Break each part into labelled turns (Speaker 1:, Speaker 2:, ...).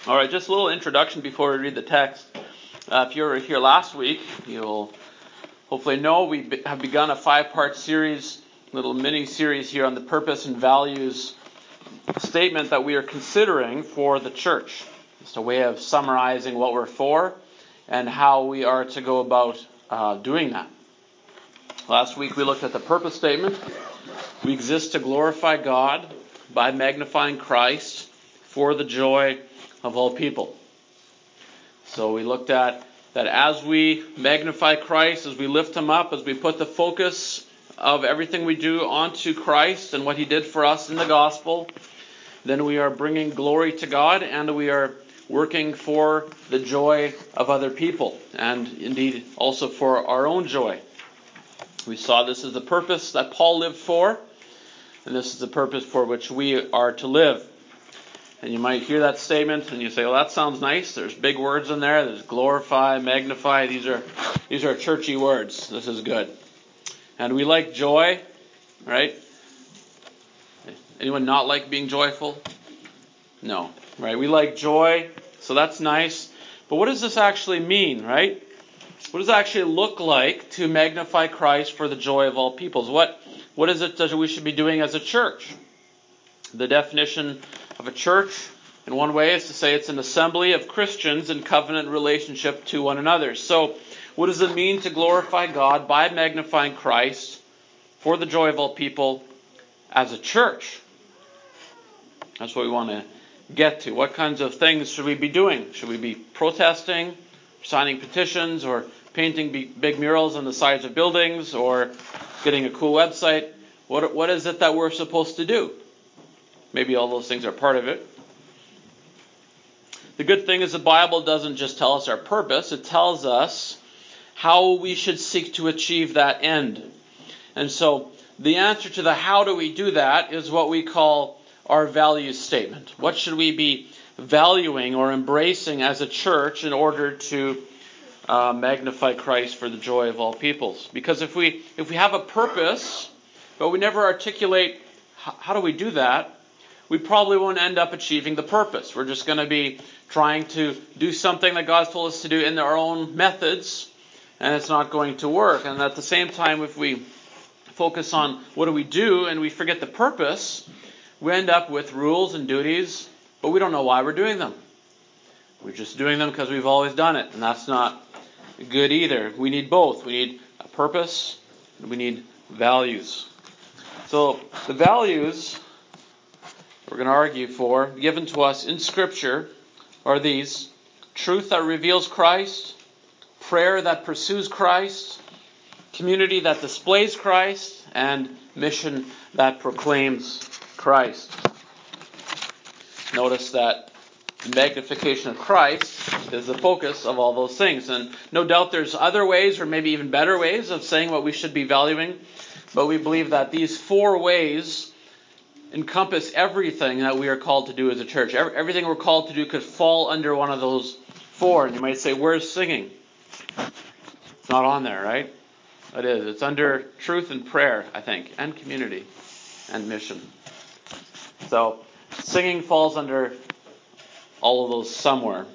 Speaker 1: All right, just a little introduction before we read the text. If you were here last week, you'll hopefully know we have begun a 5-part series, little mini-series here on the purpose and values statement that we are considering for the church. Just a way of summarizing what we're for and how we are to go about doing that. Last week we looked at the purpose statement. We exist to glorify God by magnifying Christ for the joy of all people. So we looked at that as we magnify Christ, as we lift Him up, as we put the focus of everything we do onto Christ and what He did for us in the gospel, then we are bringing glory to God and we are working for the joy of other people and indeed also for our own joy. We saw this is the purpose that Paul lived for, and this is the purpose for which we are to live. And you might hear that statement and you say, well, that sounds nice. There's big words in there. There's glorify, magnify. These are churchy words. This is good. And we like joy, right? Anyone not like being joyful? No, right? We like joy, so that's nice. But what does this actually mean, right? What does it actually look like to magnify Christ for the joy of all peoples? What is it that we should be doing as a church? The definition of a church, in one way, is to say it's an assembly of Christians in covenant relationship to one another. So, what does it mean to glorify God by magnifying Christ for the joy of all people as a church? That's what we want to get to. What kinds of things should we be doing? Should we be protesting, signing petitions, or painting big murals on the sides of buildings, or getting a cool website? What is it that we're supposed to do? Maybe all those things are part of it. The good thing is the Bible doesn't just tell us our purpose, it tells us how we should seek to achieve that end. And so the answer to the how do we do that is what we call our values statement. What should we be valuing or embracing as a church in order to magnify Christ for the joy of all peoples? Because if we have a purpose, but we never articulate how do we do that, we probably won't end up achieving the purpose. We're just going to be trying to do something that God's told us to do in our own methods, and it's not going to work. And at the same time, if we focus on what do we do and we forget the purpose, we end up with rules and duties, but we don't know why we're doing them. We're just doing them because we've always done it, and that's not good either. We need both. We need a purpose, and we need values. So the values we're going to argue for, given to us in Scripture, are these: truth that reveals Christ, prayer that pursues Christ, community that displays Christ, and mission that proclaims Christ. Notice that the magnification of Christ is the focus of all those things. And no doubt there's other ways, or maybe even better ways, of saying what we should be valuing, but we believe that these 4 ways encompass everything that we are called to do as a church. Everything we're called to do could fall under one of those 4. And you might say, where's singing? It's not on there, right? It is. It's under truth and prayer, I think, and community and mission. So singing falls under all of those somewhere.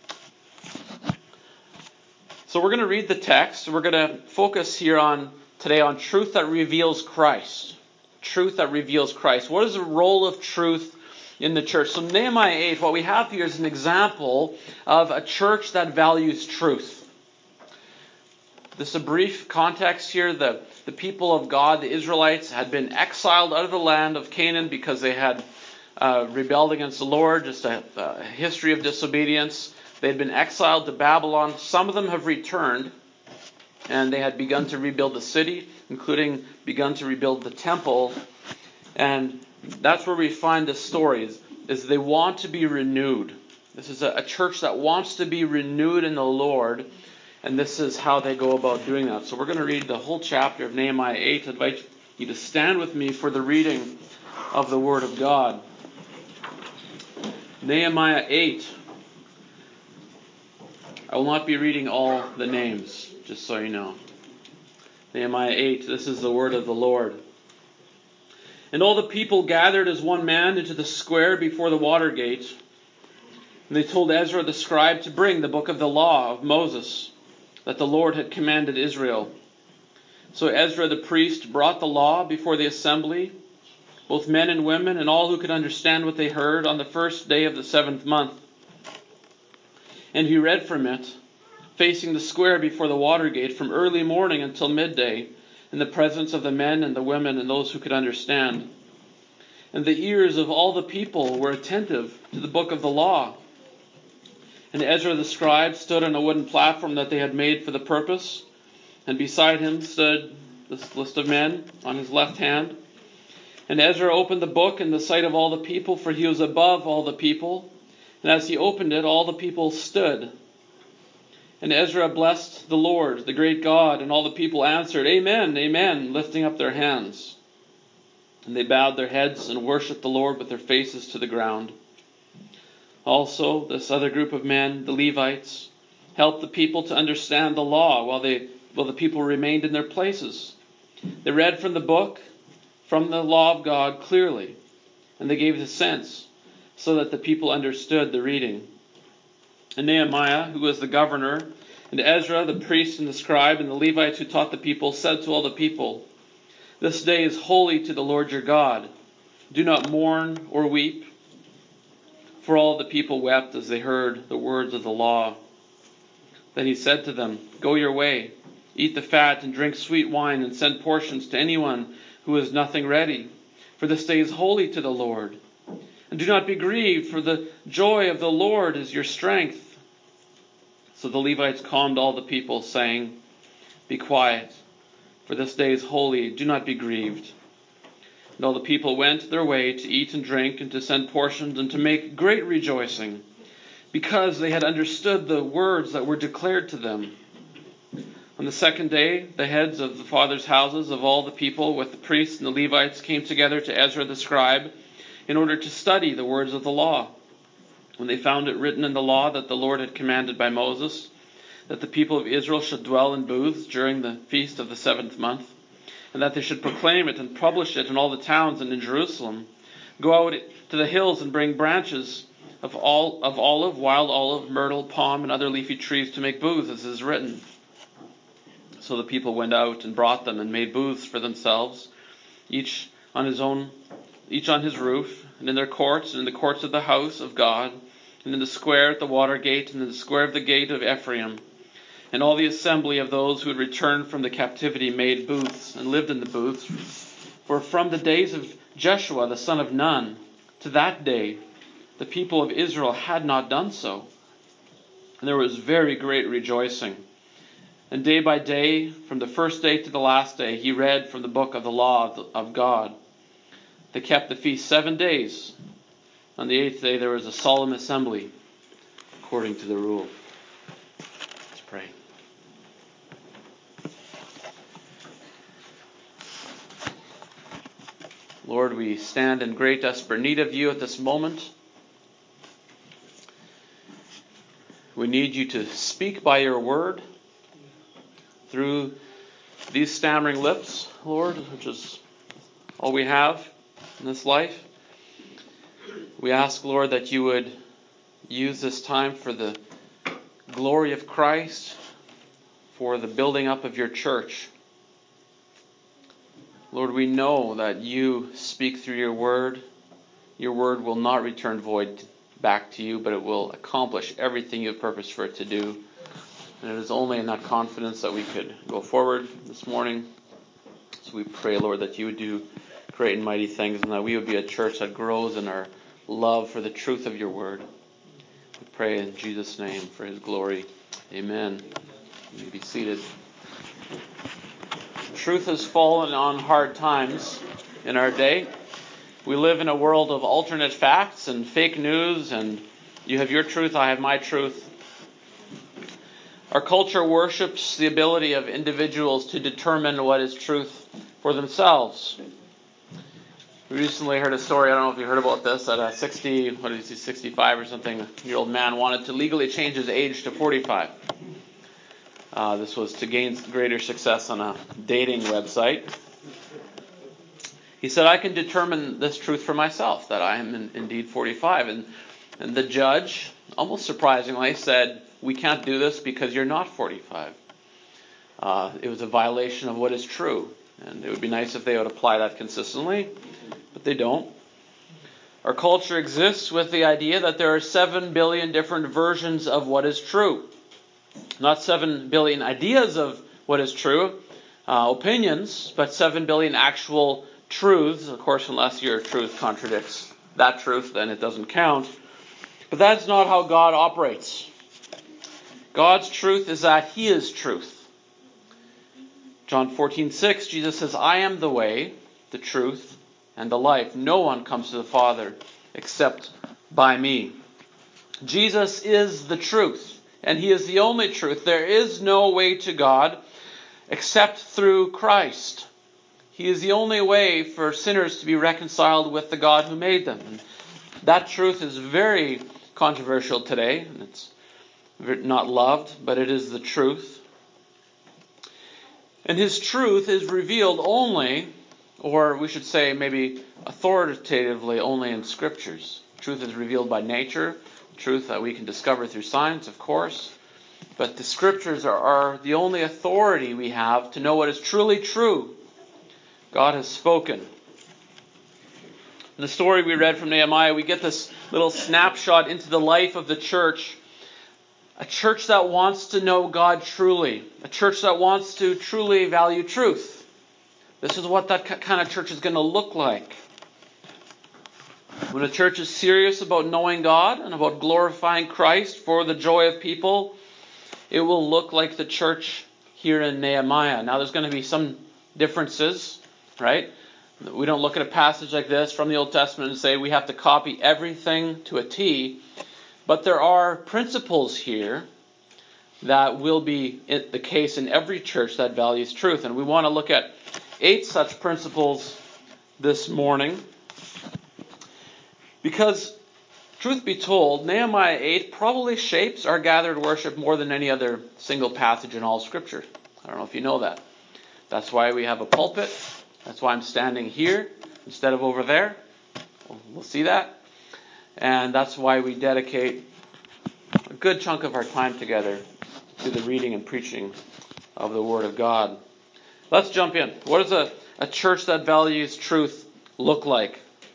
Speaker 1: So we're going to read the text. We're going to focus here today on truth that reveals Christ. Truth that reveals Christ. What is the role of truth in the church? So Nehemiah 8, what we have here is an example of a church that values truth. This is a brief context here. The people of God, the Israelites, had been exiled out of the land of Canaan because they had rebelled against the Lord, just a history of disobedience. They had been exiled to Babylon. Some of them have returned, and they had begun to rebuild the city, including begun to rebuild the temple. And that's where we find the story, is they want to be renewed. This is a church that wants to be renewed in the Lord, and this is how they go about doing that. So we're going to read the whole chapter of Nehemiah 8. I invite you to stand with me for the reading of the Word of God. Nehemiah 8. I will not be reading all the names, just so you know. Nehemiah 8, this is the word of the Lord. And all the people gathered as one man into the square before the water gate, And they told Ezra the scribe to bring the book of the law of Moses that the Lord had commanded Israel. So Ezra the priest brought the law before the assembly, both men and women, and all who could understand what they heard, on the first day of the 7th month. And he read from it, facing the square before the water gate, from early morning until midday, in the presence of the men and the women and those who could understand. And the ears of all the people were attentive to the book of the law. And Ezra the scribe stood on a wooden platform that they had made for the purpose, and beside him stood this list of men on his left hand. And Ezra opened the book in the sight of all the people, for he was above all the people. And as he opened it, all the people stood. And Ezra blessed the Lord, the great God, and all the people answered, Amen, Amen, lifting up their hands. And they bowed their heads and worshipped the Lord with their faces to the ground. Also, this other group of men, the Levites, helped the people to understand the law while the people remained in their places. They read from the book, from the law of God clearly, and they gave the sense so that the people understood the reading. And Nehemiah, who was the governor, and Ezra, the priest and the scribe, and the Levites who taught the people, said to all the people, This day is holy to the Lord your God. Do not mourn or weep. For all the people wept as they heard the words of the law. Then he said to them, Go your way, eat the fat and drink sweet wine, and send portions to anyone who has nothing ready. For this day is holy to the Lord. And do not be grieved, for the joy of the Lord is your strength. So the Levites calmed all the people, saying, Be quiet, for this day is holy. Do not be grieved. And all the people went their way to eat and drink, and to send portions, and to make great rejoicing, because they had understood the words that were declared to them. On the second day, the heads of the fathers' houses of all the people, with the priests and the Levites, came together to Ezra the scribe, in order to study the words of the law. When they found it written in the law that the Lord had commanded by Moses, that the people of Israel should dwell in booths during the feast of the 7th month, and that they should proclaim it and publish it in all the towns and in Jerusalem, go out to the hills and bring branches of olive, wild olive, myrtle, palm, and other leafy trees to make booths, as is written. So the people went out and brought them and made booths for themselves, each on his roof, and in their courts, and in the courts of the house of God, and in the square at the water gate, and in the square of the gate of Ephraim. And all the assembly of those who had returned from the captivity made booths, and lived in the booths. For from the days of Jeshua the son of Nun to that day, the people of Israel had not done so. And there was very great rejoicing. And day by day, from the first day to the last day, he read from the book of the law of God. They kept the feast 7 days. On the 8th day there was a solemn assembly, according to the rule. Let's pray. Lord, we stand in great desperate need of you at this moment. We need you to speak by your word through these stammering lips, Lord, which is all we have in this life. We ask, Lord, that you would use this time for the glory of Christ, for the building up of your church. Lord, we know that you speak through your word. Your word will not return void back to you, but it will accomplish everything you have purposed for it to do. And it is only in that confidence that we could go forward this morning. So we pray, Lord, that you would do great and mighty things, and that we would be a church that grows in our love for the truth of your word. We pray in Jesus' name for his glory. Amen. You may be seated. Truth has fallen on hard times in our day. We live in a world of alternate facts and fake news, and you have your truth, I have my truth. Our culture worships the ability of individuals to determine what is truth for themselves. We recently heard a story, I don't know if you heard about this, that a 65 or something year old man wanted to legally change his age to 45. This was to gain greater success on a dating website. He said, I can determine this truth for myself, that I am indeed 45. And the judge almost surprisingly, said, we can't do this because you're not 45. It was a violation of what is true. And it would be nice if they would apply that consistently, but they don't. Our culture exists with the idea that there are 7 billion different versions of what is true. Not 7 billion ideas of what is true, opinions, but 7 billion actual truths. Of course, unless your truth contradicts that truth, then it doesn't count. But that's not how God operates. God's truth is that He is truth. John 14:6, Jesus says, I am the way, the truth, and the life. No one comes to the Father except by me. Jesus is the truth, and He is the only truth. There is no way to God except through Christ. He is the only way for sinners to be reconciled with the God who made them. And that truth is very controversial today, and it's not loved, but it is the truth. And His truth is revealed only, or we should say maybe authoritatively only in Scriptures. Truth is revealed by nature, truth that we can discover through science, of course. But the Scriptures are the only authority we have to know what is truly true. God has spoken. In the story we read from Nehemiah, we get this little snapshot into the life of the church. A church that wants to know God truly. A church that wants to truly value truth. This is what that kind of church is going to look like. When a church is serious about knowing God and about glorifying Christ for the joy of people, it will look like the church here in Nehemiah. Now there's going to be some differences, right? We don't look at a passage like this from the Old Testament and say we have to copy everything to a T. But there are principles here that will be the case in every church that values truth. And we want to look at 8 such principles this morning. Because, truth be told, Nehemiah 8 probably shapes our gathered worship more than any other single passage in all Scripture. I don't know if you know that. That's why we have a pulpit. That's why I'm standing here instead of over there. We'll see that. And that's why we dedicate a good chunk of our time together to the reading and preaching of the Word of God. Let's jump in. What does a church that values truth look like?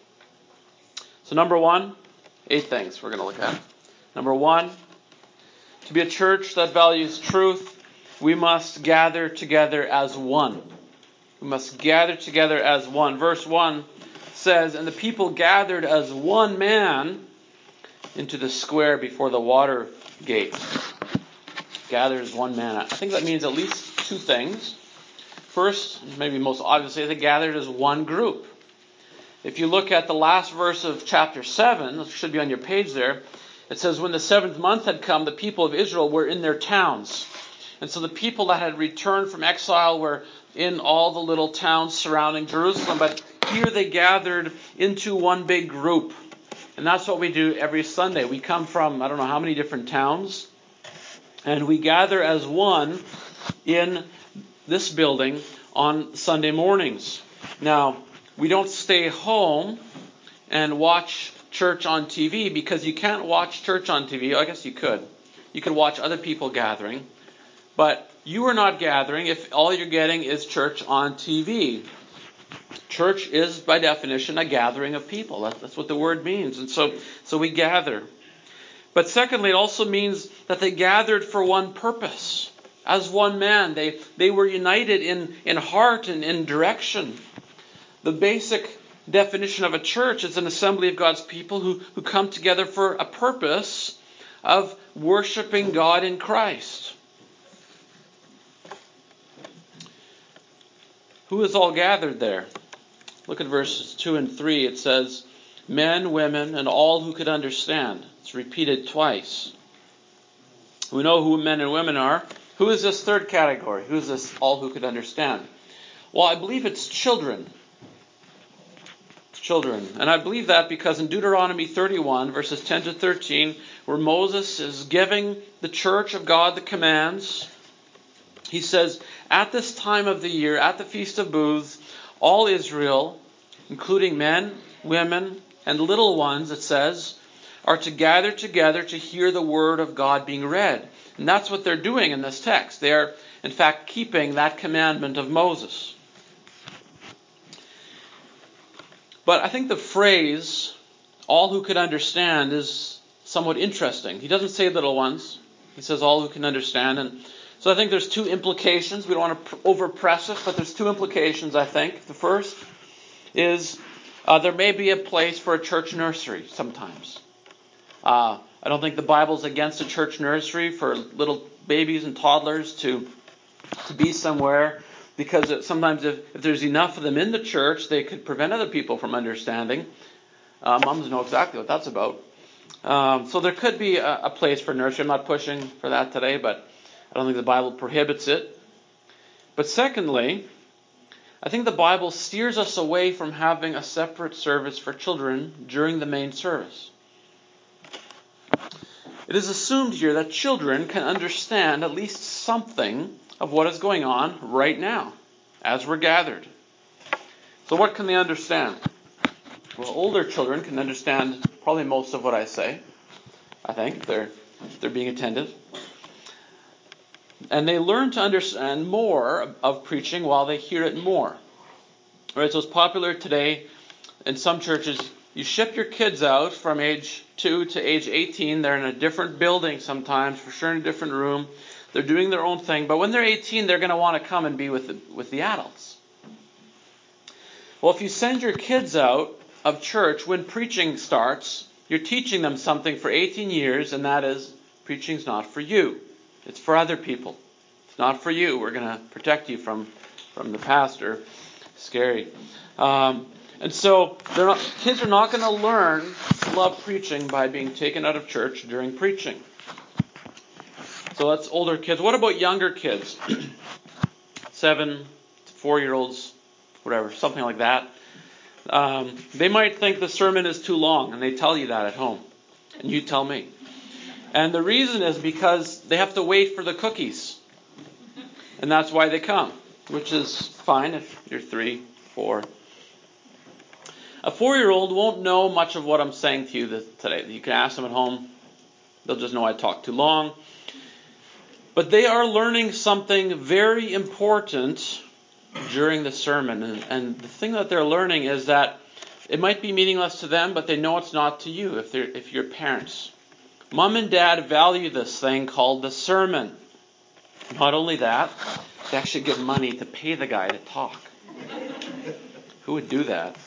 Speaker 1: So number 1, 8 things we're going to look at. Number 1, to be a church that values truth, we must gather together as one. We must gather together as one. Verse 1 says, and the people gathered as one man into the square before the water gate. Gathered as one man. I think that means at least 2 things. First, maybe most obviously, they gathered as one group. If you look at the last verse of chapter 7, it should be on your page there, it says, when the 7th month had come, the people of Israel were in their towns. And so the people that had returned from exile were in all the little towns surrounding Jerusalem, but here they gathered into one big group. And that's what we do every Sunday. We come from, I don't know how many different towns, and we gather as one in this building on Sunday mornings. Now, we don't stay home and watch church on TV because you can't watch church on TV. I guess you could. You could watch other people gathering. But you are not gathering if all you're getting is church on TV. Church is, by definition, a gathering of people. That's what the word means. And so we gather. But secondly, it also means that they gathered for one purpose. As one man. They were united in heart and in direction. The basic definition of a church is an assembly of God's people who come together for a purpose of worshiping God in Christ. Who is all gathered there? Look at verses 2 and 3. It says, men, women, and all who could understand. It's repeated twice. We know who men and women are. Who is this third category? Who is this all who could understand? Well, I believe it's children. Children. And I believe that because in Deuteronomy 31, verses 10 to 13, where Moses is giving the church of God the commands, he says, at this time of the year, at the Feast of Booths, all Israel, including men, women, and little ones, it says, are to gather together to hear the word of God being read. And that's what they're doing in this text. They are, in fact, keeping that commandment of Moses. But I think the phrase, all who could understand, is somewhat interesting. He doesn't say little ones. He says all who can understand. And so I think there's two implications. We don't want to overpress it, but there's two implications, I think. The first is there may be a place for a church nursery sometimes. I don't think the Bible's against a church nursery for little babies and toddlers to be somewhere, because sometimes if there's enough of them in the church, they could prevent other people from understanding. Moms know exactly what that's about. So there could be a place for nursery. I'm not pushing for that today, but I don't think the Bible prohibits it. But secondly, I think the Bible steers us away from having a separate service for children during the main service. It is assumed here that children can understand at least something of what is going on right now as we're gathered. So what can they understand? Well, older children can understand probably most of what I say. I think they're being attentive. And they learn to understand more of preaching while they hear it more. All right, so it's popular today in some churches. You ship your kids out from age 2 to age 18. They're in a different building sometimes, for sure in a different room. They're doing their own thing. But when they're 18, they're going to want to come and be with the adults. Well, if you send your kids out of church when preaching starts, you're teaching them something for 18 years, and that is, preaching's not for you. It's for other people. It's not for you. We're going to protect you from the pastor. Scary. And so kids are not going to learn to love preaching by being taken out of church during preaching. So that's older kids. What about younger kids? 7 to 4-year-olds, whatever, something like that. They might think the sermon is too long, and they tell you that at home. And you tell me. And the reason is because they have to wait for the cookies. And that's why they come, which is fine if you're 3, 4. A 4-year-old won't know much of what I'm saying to you today. You can ask them at home. They'll just know I talk too long. But they are learning something very important during the sermon. And the thing that they're learning is that it might be meaningless to them, but they know it's not to you if you're parents. Mom and Dad value this thing called the sermon. Not only that, they actually give money to pay the guy to talk. Who would do that?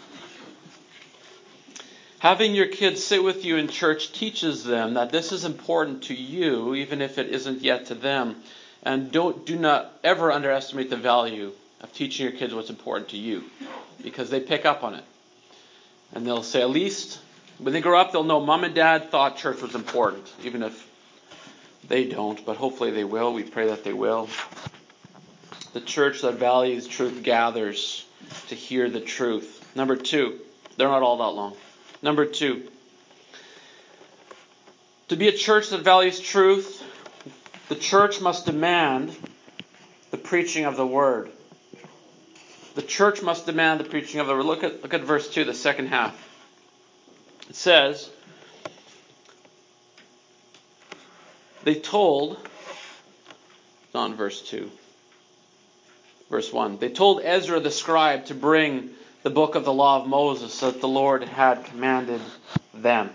Speaker 1: Having your kids sit with you in church teaches them that this is important to you, even if it isn't yet to them. And do not ever underestimate the value of teaching your kids what's important to you, because they pick up on it. And they'll say, at least when they grow up, they'll know Mom and Dad thought church was important, even if they don't, but hopefully they will. We pray that they will. The church that values truth gathers to hear the truth. Number 2, they're not all that long. Number 2, to be a church that values truth, the church must demand the preaching of the word. The church must demand the preaching of the word. Look at verse 2, the second half. It says, they told, it's on verse 2, verse 1, they told Ezra the scribe to bring the book of the law of Moses that the Lord had commanded them.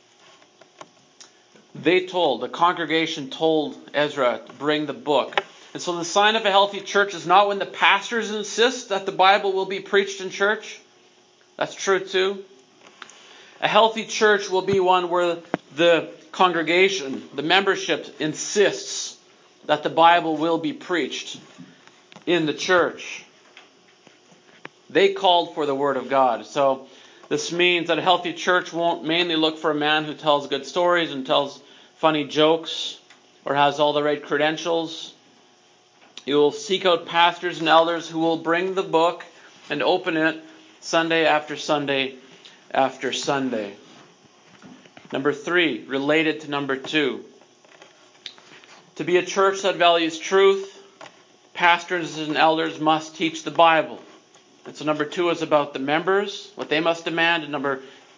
Speaker 1: The congregation told Ezra to bring the book. And so the sign of a healthy church is not when the pastors insist that the Bible will be preached in church. That's true too. A healthy church will be one where the congregation, the membership, insists that the Bible will be preached in the church. They called for the Word of God. So this means that a healthy church won't mainly look for a man who tells good stories and tells funny jokes or has all the right credentials. You will seek out pastors and elders who will bring the book and open it Sunday after Sunday after Sunday. Number 3, related to number 2. To be a church that values truth, pastors and elders must teach the Bible. And so number 2 is about the members, what they must demand. And number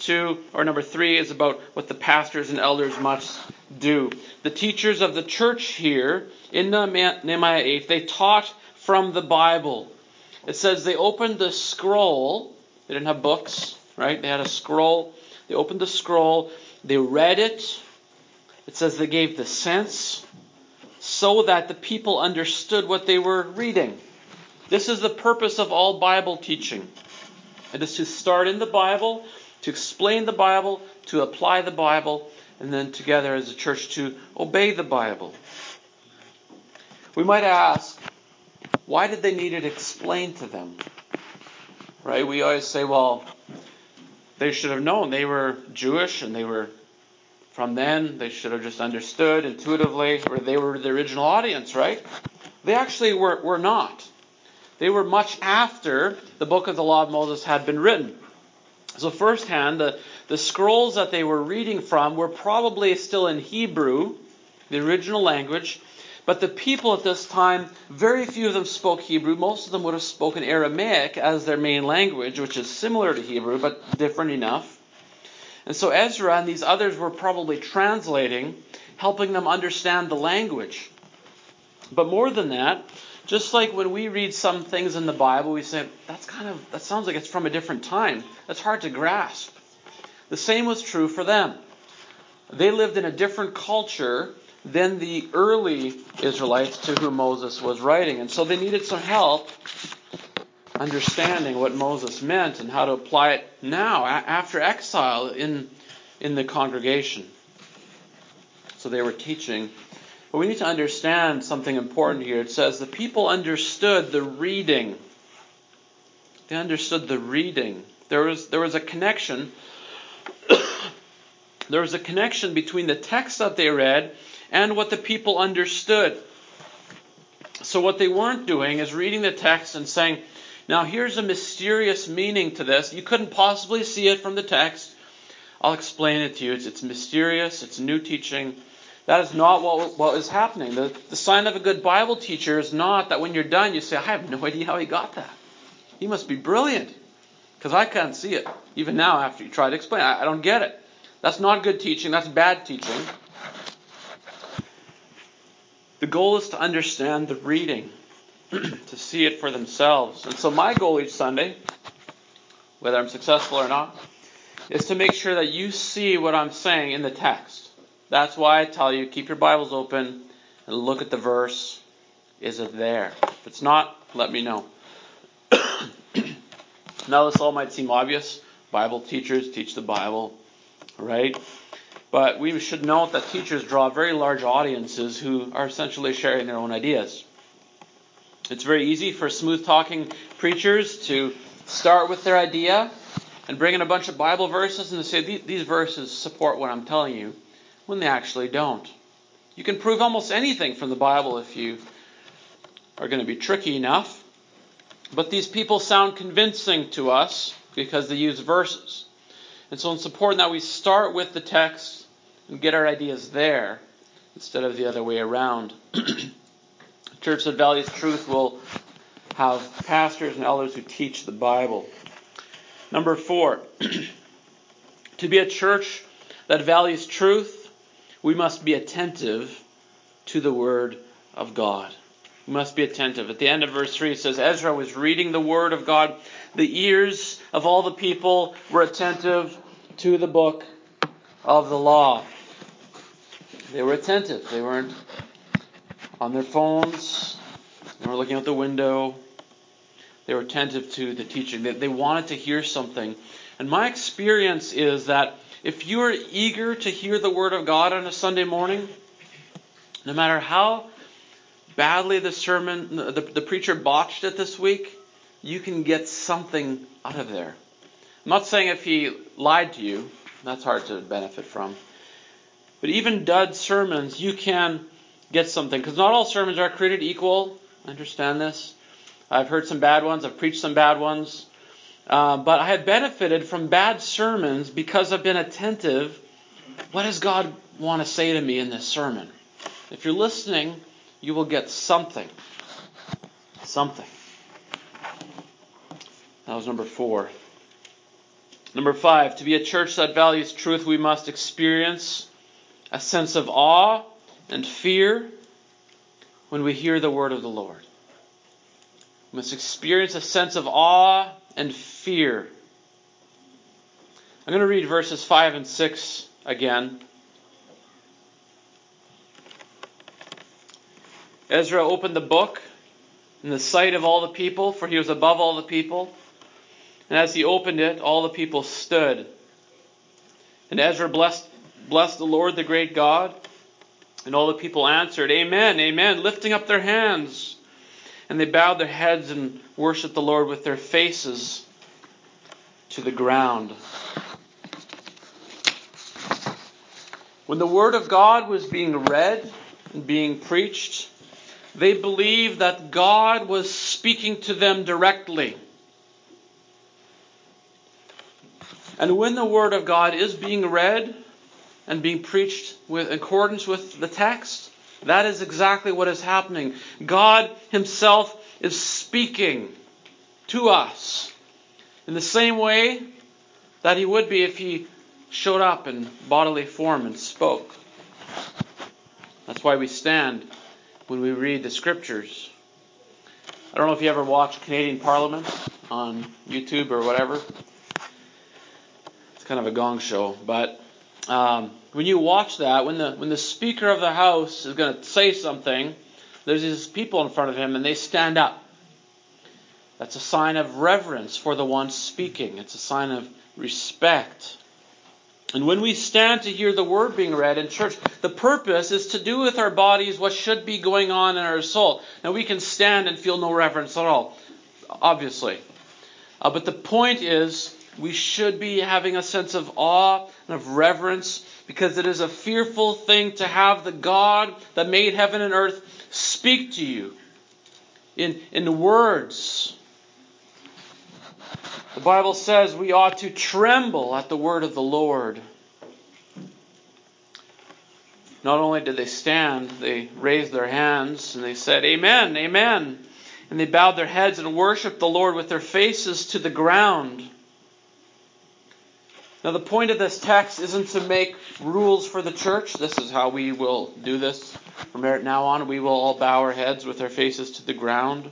Speaker 1: number 3 is about what the pastors and elders must do. The teachers of the church here in Nehemiah 8, they taught from the Bible. It says they opened the scroll. They didn't have books, right? They had a scroll. They opened the scroll. They read it. It says they gave the sense so that the people understood what they were reading. This is the purpose of all Bible teaching. It is to start in the Bible, to explain the Bible, to apply the Bible, and then together as a church to obey the Bible. We might ask, why did they need it explained to them? Right? We always say, well, they should have known. They were Jewish and they were from then. They should have just understood intuitively, or they were the original audience, right? They actually were not. They were much after the book of the Law of Moses had been written. So firsthand, the scrolls that they were reading from were probably still in Hebrew, the original language. But the people at this time, very few of them spoke Hebrew. Most of them would have spoken Aramaic as their main language, which is similar to Hebrew, but different enough. And so Ezra and these others were probably translating, helping them understand the language. But more than that, just like when we read some things in the Bible, we say, that sounds like it's from a different time. That's hard to grasp. The same was true for them. They lived in a different culture than the early Israelites to whom Moses was writing. And so they needed some help understanding what Moses meant and how to apply it now, after exile in the congregation. So they were teaching. But we need to understand something important here. It says the people understood the reading. They understood the reading. There was a connection. There was a connection between the text that they read and what the people understood. So what they weren't doing is reading the text and saying, now here's a mysterious meaning to this. You couldn't possibly see it from the text. I'll explain it to you. It's mysterious. It's new teaching. That is not what is happening. The sign of a good Bible teacher is not that when you're done you say, I have no idea how he got that. He must be brilliant. Because I can't see it. Even now after you try to explain it, I don't get it. That's not good teaching. That's bad teaching. The goal is to understand the reading, to see it for themselves. And so my goal each Sunday, whether I'm successful or not, is to make sure that you see what I'm saying in the text. That's why I tell you, keep your Bibles open and look at the verse. Is it there? If it's not, let me know. Now this all might seem obvious. Bible teachers teach the Bible, right? But we should note that teachers draw very large audiences who are essentially sharing their own ideas. It's very easy for smooth-talking preachers to start with their idea and bring in a bunch of Bible verses and to say, these verses support what I'm telling you, when they actually don't. You can prove almost anything from the Bible if you are going to be tricky enough. But these people sound convincing to us because they use verses. And so it's important that we start with the text and get our ideas there instead of the other way around. A church that values truth will have pastors and elders who teach the Bible. Number 4, to be a church that values truth, we must be attentive to the Word of God. We must be attentive. At the end of verse 3 it says, Ezra was reading the Word of God. The ears of all the people were attentive to the book of the law. They were attentive. They weren't on their phones. They weren't looking out the window. They were attentive to the teaching. They wanted to hear something. And my experience is that if you are eager to hear the Word of God on a Sunday morning, no matter how badly the sermon, the preacher botched it this week, you can get something out of there. I'm not saying if he lied to you, that's hard to benefit from. But even dud sermons, you can get something. Because not all sermons are created equal. I understand this. I've heard some bad ones. I've preached some bad ones. But I have benefited from bad sermons because I've been attentive. What does God want to say to me in this sermon? If you're listening, you will get something. Something. That was number 4. Number 5, to be a church that values truth, we must experience a sense of awe and fear when we hear the word of the Lord. We must experience a sense of awe and fear. I'm going to read verses 5 and 6 again. Ezra opened the book in the sight of all the people, for he was above all the people. And as he opened it, all the people stood. And Ezra blessed the Lord, the great God. And all the people answered, Amen, Amen, lifting up their hands. And they bowed their heads and worshipped the Lord with their faces to the ground. When the Word of God was being read and being preached, they believed that God was speaking to them directly. And when the Word of God is being read and being preached in accordance with the text, that is exactly what is happening. God Himself is speaking to us in the same way that He would be if He showed up in bodily form and spoke. That's why we stand when we read the Scriptures. I don't know if you ever watched Canadian Parliament on YouTube or whatever. It's kind of a gong show, but when you watch that, when the Speaker of the House is going to say something, there's these people in front of him and they stand up. That's a sign of reverence for the one speaking. It's a sign of respect. And when we stand to hear the Word being read in church, the purpose is to do with our bodies what should be going on in our soul. Now we can stand and feel no reverence at all, obviously. But the point is, we should be having a sense of awe and of reverence, because it is a fearful thing to have the God that made heaven and earth speak to you in words. The Bible says we ought to tremble at the word of the Lord. Not only did they stand, they raised their hands and they said, Amen, Amen. And they bowed their heads and worshipped the Lord with their faces to the ground. Now the point of this text isn't to make rules for the church. This is how we will do this from now on. We will all bow our heads with our faces to the ground.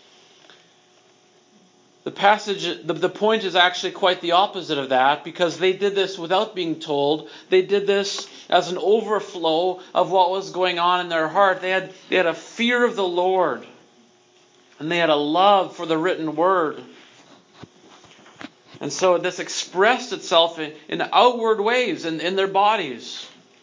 Speaker 1: The point is actually quite the opposite of that, because they did this without being told. They did this as an overflow of what was going on in their heart. They had a fear of the Lord, and they had a love for the written word. And so this expressed itself in outward ways in their bodies.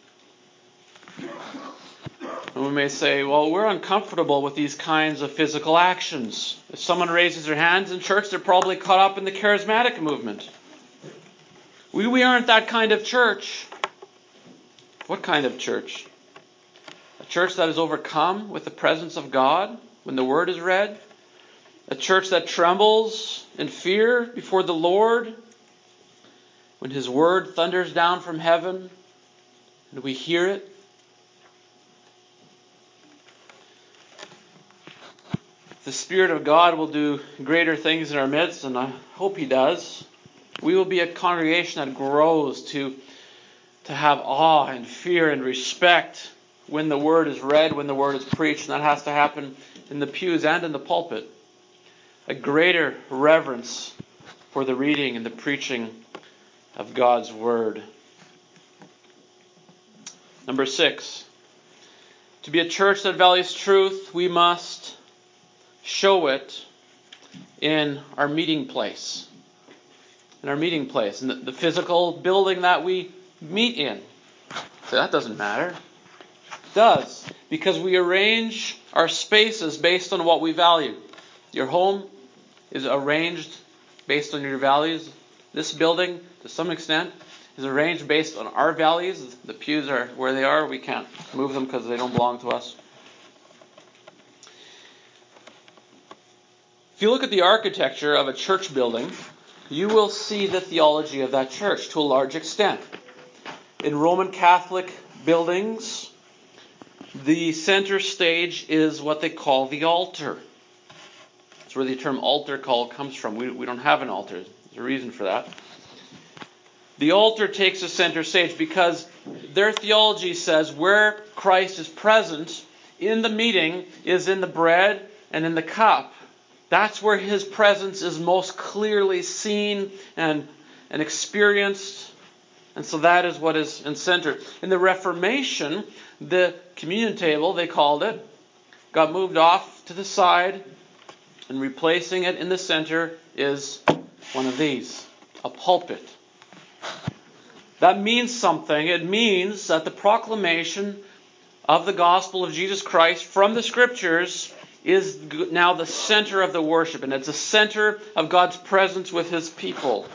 Speaker 1: And we may say, well, we're uncomfortable with these kinds of physical actions. If someone raises their hands in church, they're probably caught up in the charismatic movement. We aren't that kind of church. What kind of church? A church that is overcome with the presence of God when the Word is read? A church that trembles in fear before the Lord when His Word thunders down from heaven and we hear it? The Spirit of God will do greater things in our midst, and I hope He does. We will be a congregation that grows to have awe and fear and respect when the Word is read, when the Word is preached, and that has to happen in the pews and in the pulpit. A greater reverence for the reading and the preaching of God's Word. Number 6. To be a church that values truth, we must show it in our meeting place. In our meeting place. In the physical building that we meet in. So that doesn't matter. It does. Because we arrange our spaces based on what we value. Your home is arranged based on your values. This building, to some extent, is arranged based on our values. The pews are where they are. We can't move them because they don't belong to us. If you look at the architecture of a church building, you will see the theology of that church to a large extent. In Roman Catholic buildings, the center stage is what they call the altar. That's where the term altar call comes from. We don't have an altar. There's a reason for that. The altar takes a center stage because their theology says where Christ is present in the meeting is in the bread and in the cup. That's where his presence is most clearly seen and experienced. And so that is what is in center. In the Reformation, the communion table, they called it, got moved off to the side, and replacing it in the center is one of these, a pulpit. That means something. It means that the proclamation of the gospel of Jesus Christ from the Scriptures is now the center of the worship, and it's the center of God's presence with his people.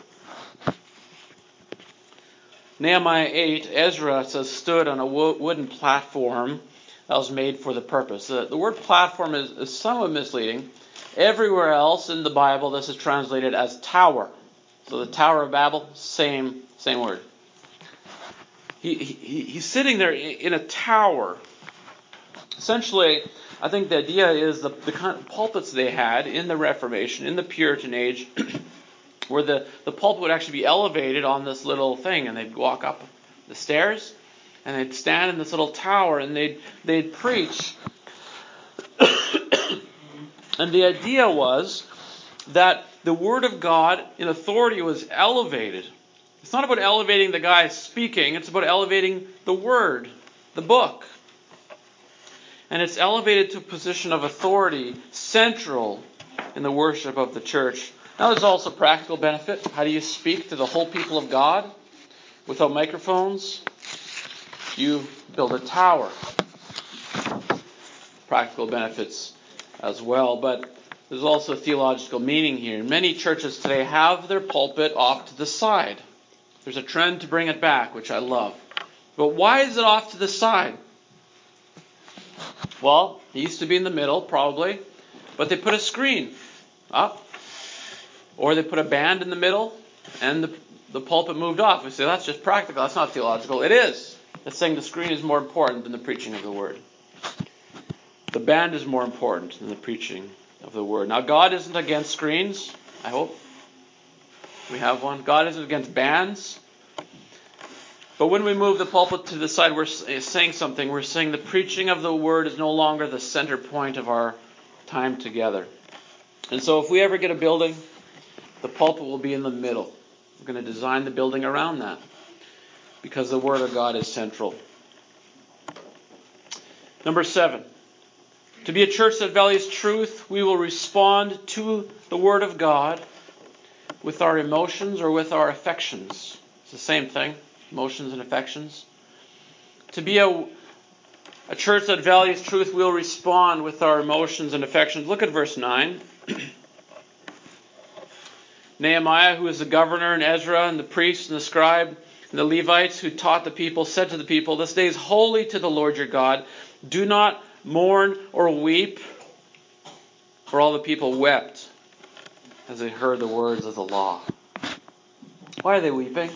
Speaker 1: Nehemiah 8, Ezra says, stood on a wooden platform that was made for the purpose. The word platform is somewhat misleading. Everywhere else in the Bible, this is translated as tower. So the Tower of Babel, same word. He's sitting there in a tower. Essentially, I think the idea is the kind of pulpits they had in the Reformation, in the Puritan age, where the pulpit would actually be elevated on this little thing, and they'd walk up the stairs, and they'd stand in this little tower, and they'd preach. And the idea was that the Word of God in authority was elevated. It's not about elevating the guy speaking, it's about elevating the Word, the book. And it's elevated to a position of authority, central in the worship of the church. Now there's also practical benefit. How do you speak to the whole people of God without microphones? You build a tower. Practical benefits as well. But there's also theological meaning here. Many churches today have their pulpit off to the side. There's a trend to bring it back, which I love. But why is it off to the side? Well, it used to be in the middle, probably. But they put a screen up. Or they put a band in the middle, and the pulpit moved off. We say, that's just practical. That's not theological. It is. It's saying the screen is more important than the preaching of the Word. The band is more important than the preaching of the Word. Now, God isn't against screens, I hope. We have one. God isn't against bands. But when we move the pulpit to the side, we're saying something. We're saying the preaching of the Word is no longer the center point of our time together. And so if we ever get a building, the pulpit will be in the middle. We're going to design the building around that because the Word of God is central. Number 7. To be a church that values truth, we will respond to the Word of God with our emotions or with our affections. It's the same thing, emotions and affections. To be a church that values truth, we'll respond with our emotions and affections. Look at verse 9. Nehemiah, who is the governor, and Ezra, and the priests, and the scribe, and the Levites, who taught the people, said to the people, "This day is holy to the Lord your God. Do not mourn or weep." For all the people wept as they heard the words of the law. Why are they weeping?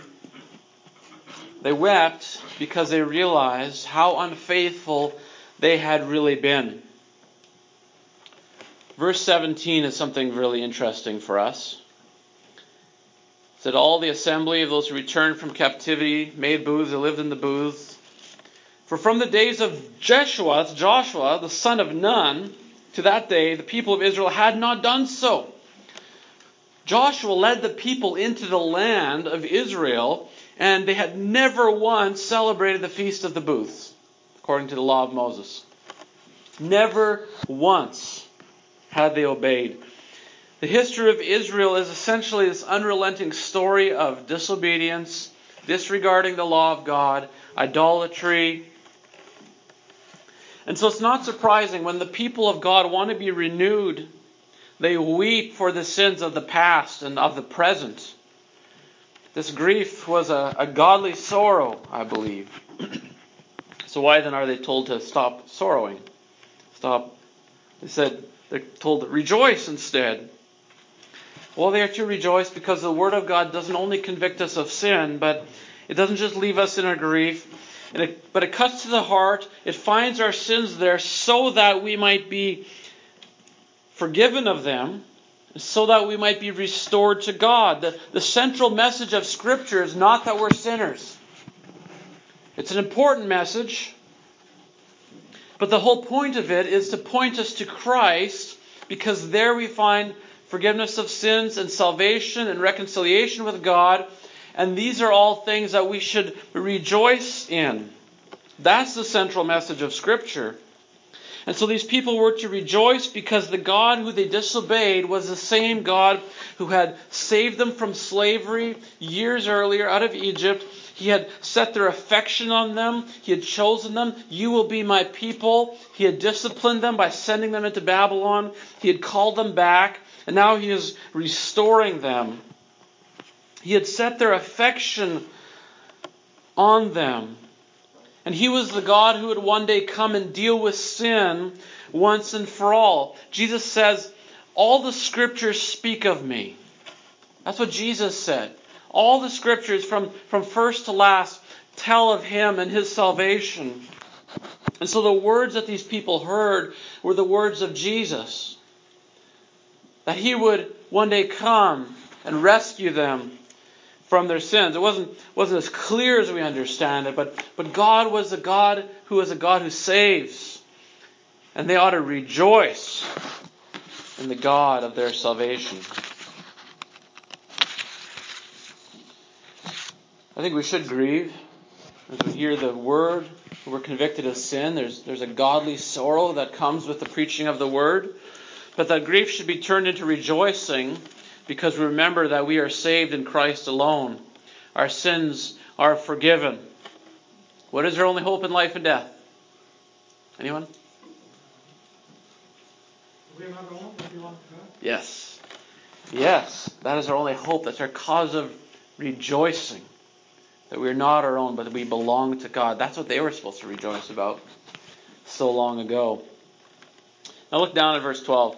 Speaker 1: They wept because they realized how unfaithful they had really been. Verse 17 is something really interesting for us. It said, all the assembly of those who returned from captivity made booths, they lived in the booths. For from the days of Joshua, the son of Nun, to that day, the people of Israel had not done so. Joshua led the people into the land of Israel, and they had never once celebrated the Feast of the Booths, according to the law of Moses. Never once had they obeyed. The history of Israel is essentially this unrelenting story of disobedience, disregarding the law of God, idolatry. And so it's not surprising when the people of God want to be renewed, they weep for the sins of the past and of the present. This grief was a godly sorrow, I believe. So why then are they told to stop sorrowing? They're told to rejoice instead. Well, they are to rejoice because the Word of God doesn't only convict us of sin, but it doesn't just leave us in our grief, but it cuts to the heart. It finds our sins there so that we might be forgiven of them so that we might be restored to God. The central message of Scripture is not that we're sinners. It's an important message, but the whole point of it is to point us to Christ, because there we find forgiveness of sins and salvation and reconciliation with God, and these are all things that we should rejoice in. That's the central message of Scripture. And so these people were to rejoice because the God who they disobeyed was the same God who had saved them from slavery years earlier out of Egypt. He had set their affection on them. He had chosen them. You will be my people. He had disciplined them by sending them into Babylon. He had called them back. And now He is restoring them. He had set their affection on them. And He was the God who would one day come and deal with sin once and for all. Jesus says, all the Scriptures speak of me. That's what Jesus said. All the Scriptures from first to last tell of Him and His salvation. And so the words that these people heard were the words of Jesus. That He would one day come and rescue them from their sins. It wasn't as clear as we understand it, but God was a God who saves. And they ought to rejoice in the God of their salvation. I think we should grieve as we hear the Word. We're convicted of sin. There's a godly sorrow that comes with the preaching of the Word. But that grief should be turned into rejoicing, because we remember that we are saved in Christ alone. Our sins are forgiven. What is our only hope in life and death? Anyone? Yes. Yes, that is our only hope. That's our cause of rejoicing. That we are not our own, but that we belong to God. That's what they were supposed to rejoice about so long ago. Now look down at verse 12.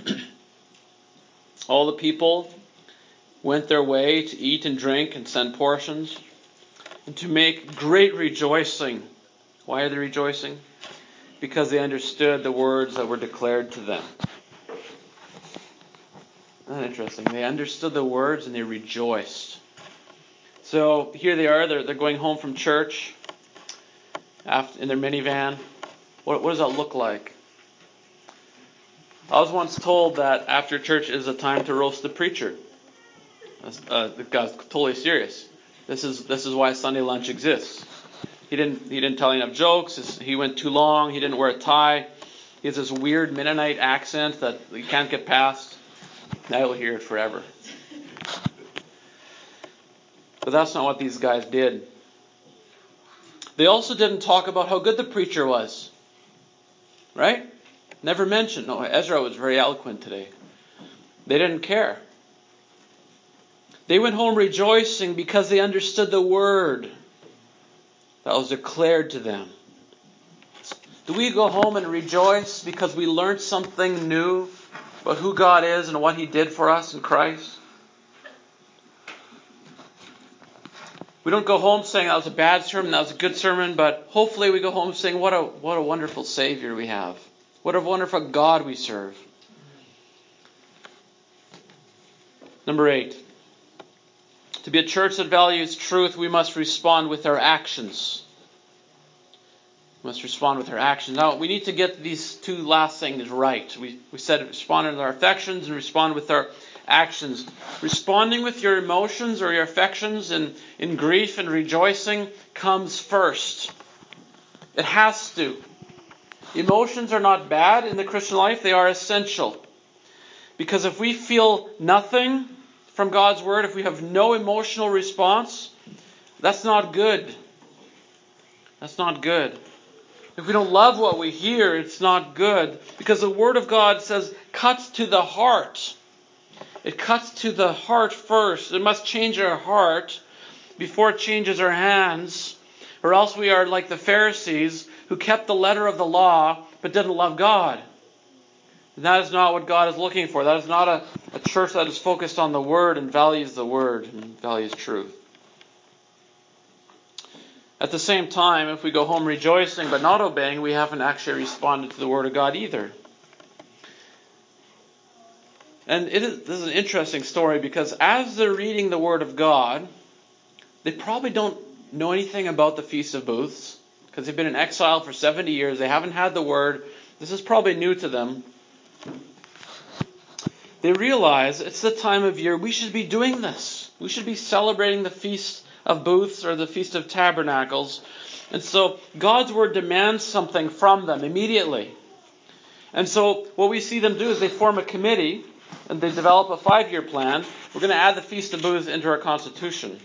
Speaker 1: All the people went their way to eat and drink and send portions, and to make great rejoicing. Why are they rejoicing? Because they understood the words that were declared to them. Isn't that interesting? They understood the words and they rejoiced. So here they are. They're going home from church in their minivan. What does that look like? I was once told that after church is a time to roast the preacher. The guy's totally serious. This is why Sunday lunch exists. He didn't tell enough jokes. He went too long. He didn't wear a tie. He has this weird Mennonite accent that you can't get past. Now you'll hear it forever. But that's not what these guys did. They also didn't talk about how good the preacher was. Right? Never mentioned. No, Ezra was very eloquent today. They didn't care. They went home rejoicing because they understood the word that was declared to them. Do we go home and rejoice because we learned something new about who God is and what He did for us in Christ? We don't go home saying that was a bad sermon, that was a good sermon, but hopefully we go home saying what a wonderful Savior we have. What a wonderful God we serve. Number 8. To be a church that values truth, we must respond with our actions. We must respond with our actions. Now, we need to get these two last things right. We said respond with our affections and respond with our actions. Responding with your emotions or your affections in grief and rejoicing comes first. It has to. Emotions are not bad in the Christian life. They are essential. Because if we feel nothing from God's Word, if we have no emotional response, that's not good. That's not good. If we don't love what we hear, it's not good. Because the Word of God says, cuts to the heart. It cuts to the heart first. It must change our heart before it changes our hands. Or else we are like the Pharisees who kept the letter of the law but didn't love God. And that is not what God is looking for. That is not a church that is focused on the Word and values the Word and values truth. At the same time, if we go home rejoicing but not obeying, we haven't actually responded to the Word of God either. And this is an interesting story because as they're reading the Word of God, they probably don't know anything about the Feast of Booths because they've been in exile for 70 years. They haven't had the Word. This is probably new to them. They realize it's the time of year we should be doing this. We should be celebrating the Feast of Booths or the Feast of Tabernacles. And so God's Word demands something from them immediately. And so what we see them do is they form a committee and they develop a 5-year plan. We're going to add the Feast of Booths into our Constitution.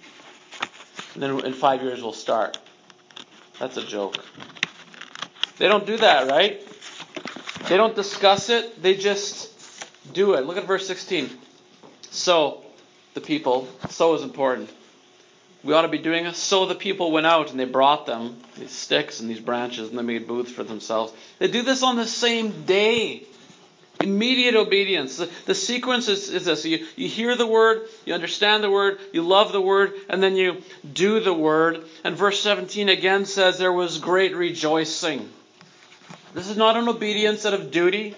Speaker 1: And then in 5 years we'll start. That's a joke. They don't do that, right? They don't discuss it. They just do it. Look at verse 16. So, the people. So is important. We ought to be doing this. So the people went out and they brought them these sticks and these branches and they made booths for themselves. They do this on the same day. Immediate obedience. The sequence is this. You hear the Word, you understand the Word, you love the Word, and then you do the Word. And verse 17 again says there was great rejoicing. This is not an obedience out of duty.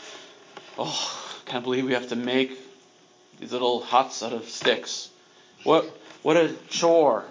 Speaker 1: Oh, can't believe we have to make these little huts out of sticks. What a chore.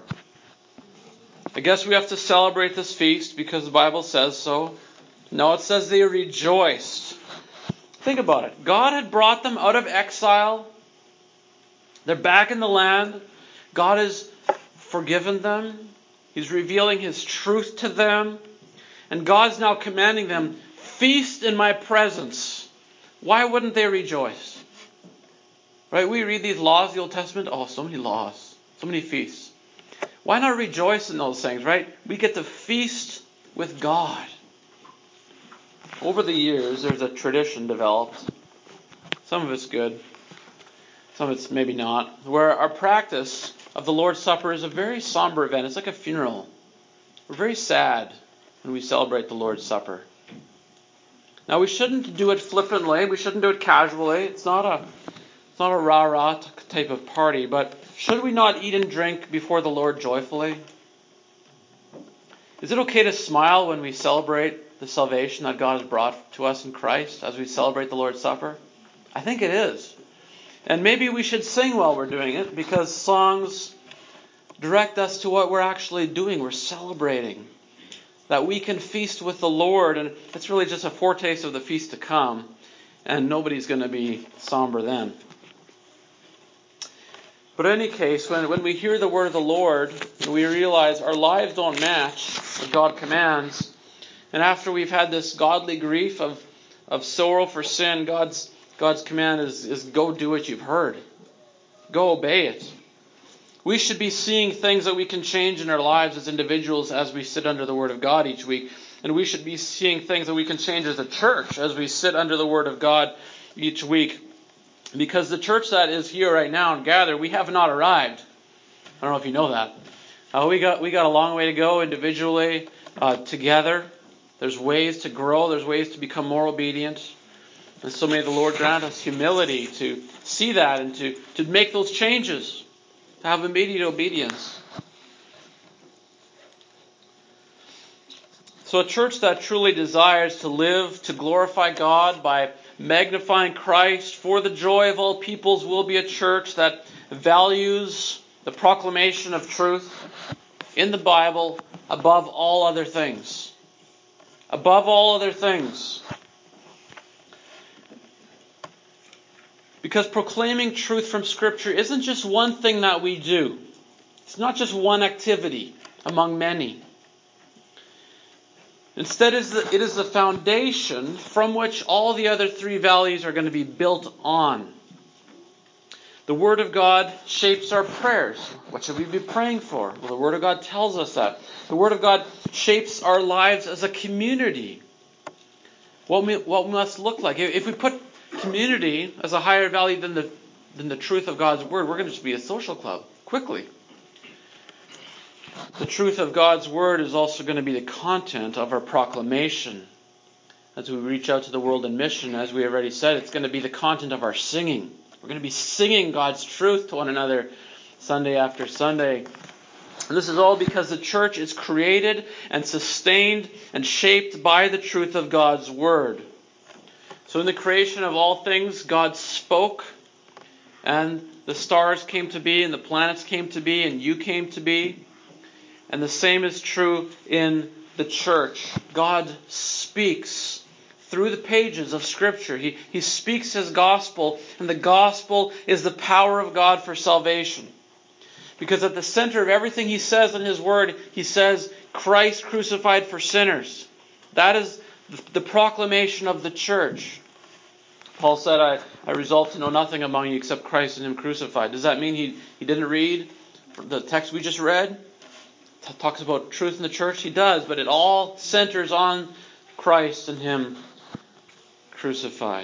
Speaker 1: I guess we have to celebrate this feast because the Bible says so. No, it says they rejoiced. Think about it. God had brought them out of exile. They're back in the land. God has forgiven them. He's revealing His truth to them. And God's now commanding them, feast in my presence. Why wouldn't they rejoice? Right? We read these laws, the Old Testament. Oh, so many laws. So many feasts. Why not rejoice in those things, right? We get to feast with God. Over the years, there's a tradition developed. Some of it's good. Some of it's maybe not. Where our practice of the Lord's Supper is a very somber event. It's like a funeral. We're very sad when we celebrate the Lord's Supper. Now, we shouldn't do it flippantly. We shouldn't do it casually. It's not a rah-rah type of party. But should we not eat and drink before the Lord joyfully? Is it okay to smile when we celebrate the salvation that God has brought to us in Christ as we celebrate the Lord's Supper? I think it is. And maybe we should sing while we're doing it because songs direct us to what we're actually doing. We're celebrating that we can feast with the Lord, and it's really just a foretaste of the feast to come, and nobody's going to be somber then. But in any case, when we hear the word of the Lord, we realize our lives don't match what God commands. And after we've had this godly grief of sorrow for sin, God's command is go do what you've heard. Go obey it. We should be seeing things that we can change in our lives as individuals as we sit under the Word of God each week. And we should be seeing things that we can change as a church as we sit under the Word of God each week. Because the church that is here right now and gather, we have not arrived. I don't know if you know that. We got a long way to go individually, together. There's ways to grow. There's ways to become more obedient. And so may the Lord grant us humility to see that and to make those changes, to have immediate obedience. So a church that truly desires to live, to glorify God by magnifying Christ for the joy of all peoples will be a church that values the proclamation of truth in the Bible above all other things. Above all other things. Because proclaiming truth from Scripture isn't just one thing that we do. It's not just one activity among many. Instead, it is the foundation from which all the other three values are going to be built on. The Word of God shapes our prayers. What should we be praying for? Well, the Word of God tells us that. The Word of God shapes our lives as a community. What we must look like. If we put community as a higher value than the truth of God's Word, we're going to just be a social club quickly. The truth of God's Word is also going to be the content of our proclamation. As we reach out to the world in mission, as we already said, it's going to be the content of our singing. We're going to be singing God's truth to one another Sunday after Sunday. And this is all because the church is created and sustained and shaped by the truth of God's Word. So in the creation of all things, God spoke, and the stars came to be, and the planets came to be, and you came to be. And the same is true in the church. God speaks through the pages of Scripture. He speaks His gospel, and the gospel is the power of God for salvation. Because at the center of everything He says in His Word, He says, Christ crucified for sinners. That is the proclamation of the church. Paul said, I resolve to know nothing among you except Christ and Him crucified. Does that mean he didn't read the text we just read? Talks about truth in the church? He does, but it all centers on Christ and Him crucified.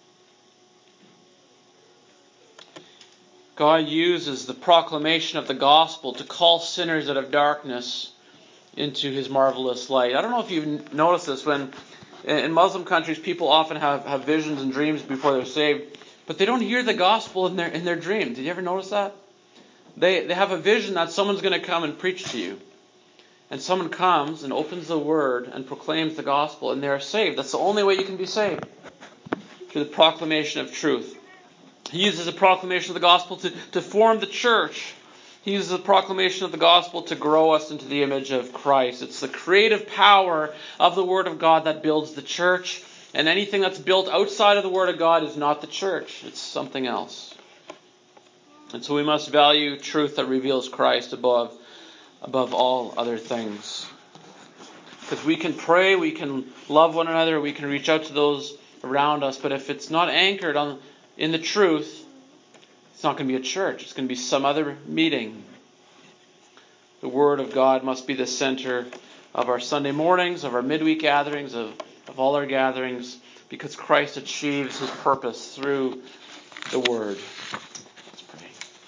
Speaker 1: God uses the proclamation of the gospel to call sinners out of darkness into His marvelous light. I don't know if you've noticed this. When in Muslim countries, people often have visions and dreams before they're saved, but they don't hear the gospel in their dream. Did you ever notice that? They have a vision that someone's going to come and preach to you. And someone comes and opens the Word and proclaims the gospel, and they're saved. That's the only way you can be saved, through the proclamation of truth. He uses the proclamation of the gospel to form the church. He uses the proclamation of the gospel to grow us into the image of Christ. It's the creative power of the Word of God that builds the church. And anything that's built outside of the Word of God is not the church. It's something else. And so we must value truth that reveals Christ above all other things. Because we can pray, we can love one another, we can reach out to those around us, but if it's not anchored in the truth, it's not going to be a church. It's going to be some other meeting. The Word of God must be the center of our Sunday mornings, of our midweek gatherings, of all our gatherings, because Christ achieves His purpose through the Word.